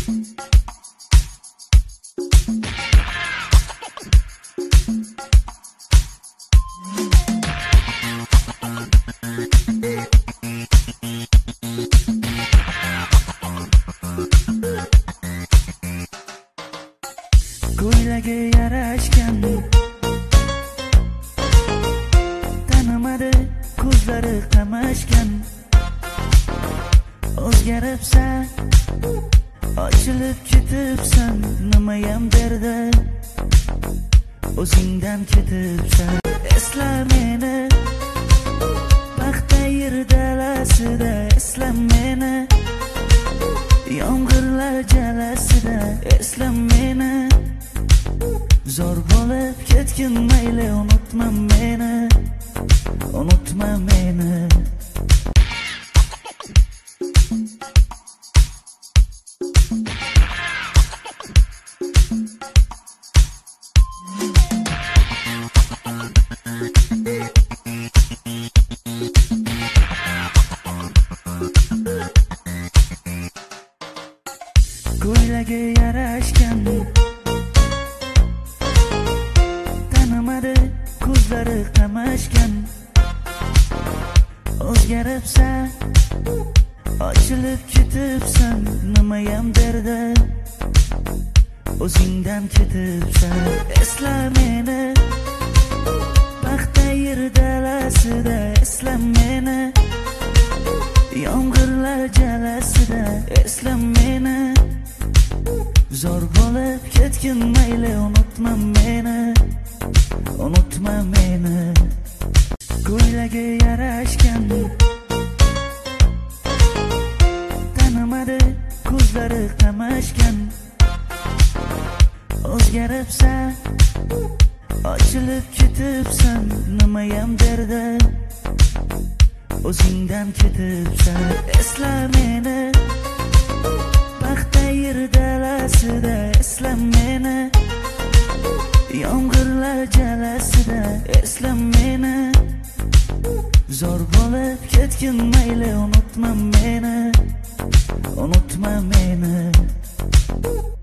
Ko'ylagi yarashgan, tanimadi ko'zlari qamashgan. O'zgaribsan, ochilib ketibsan, nimayam derdi o'zingdan ketibsan. Esla meni paxta yer dalasida, esla meni yomg'irlar jalasida, esla meni zor bo'lib ketgin mayli, unutma meni, unutma meni. Ko'ylagi yarashgan, tanimadi ko'zlari qamashgan. O'zgaribsan, ochilib ketibsan, nimayam derdi o'zingdan ketibsan. Esla meni paxta yer dalasida, esla meni yomg'irlar jalasida, esla meni zor bo'lib ketgin mayli, unutma meni, unutma meni. Ko'ylagi yarashgan, tanimadi ko'zlari qamashgan. O'zgaribsan, ochilib ketibsan, nimayam derdi o'zingdan ketibsan. Esla meni paxta yer dalasida, esla meni yomg'irlar jalasida, esla meni zor bo'lib ketgin mayli, unutma meni, unutma meni.